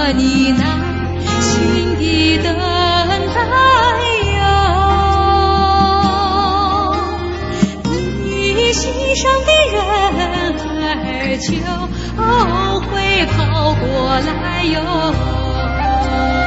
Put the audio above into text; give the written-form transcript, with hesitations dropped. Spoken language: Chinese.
你耐心地等待哟，你心上的人儿就会跑过来哟。